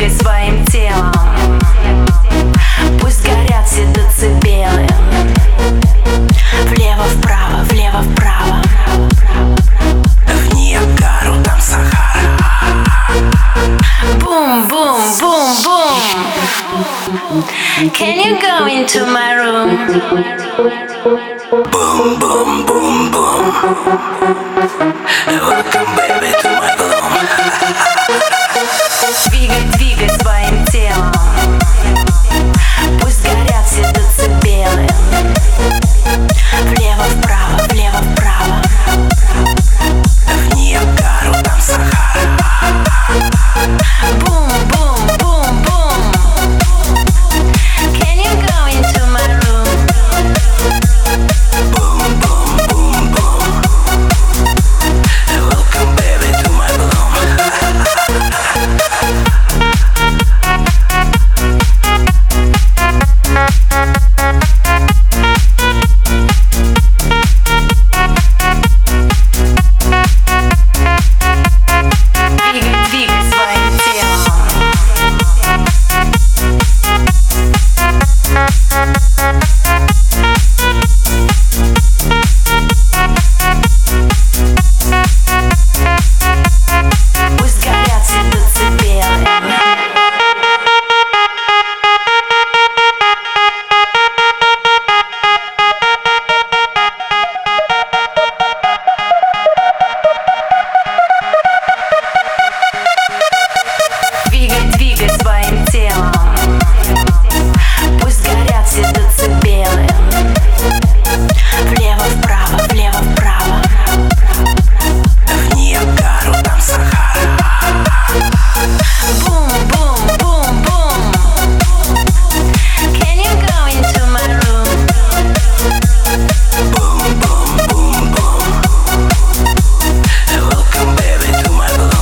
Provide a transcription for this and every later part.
двигай своим телом. Пусть горят все децибелы. Влево-вправо, влево-вправо. В Ниагару, там Сахара. Бум-бум-бум-бум. Can you go into my room? Boom, boom, boom, boom. Welcome, baby, to my room. Двигай, двигай своим телом. Пусть горят все децибелы. Влево-вправо, влево-вправо. В Ниагару, там Сахара. Бум-бум-бум-бум. Can you go into my room? Boom, boom, boom, boom. Welcome, baby, to my room. Двигай, двигай своим телом. Пусть горят все децибелы. Двигай, двигай своим телом. Пусть горят все децибелы. Влево-вправо, влево-вправо. В Ниагару, там Сахара. Бум-бум-бум-бум. Can you go into my room? Boom, boom, boom, boom. Welcome, baby, to my room.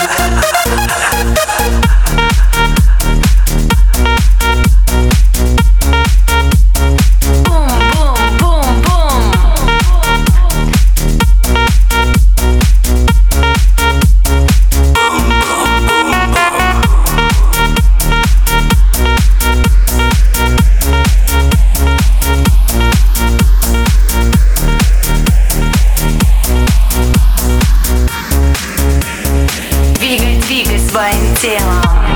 Бум-бум-бум-бум. Двигай, двигай своим телом.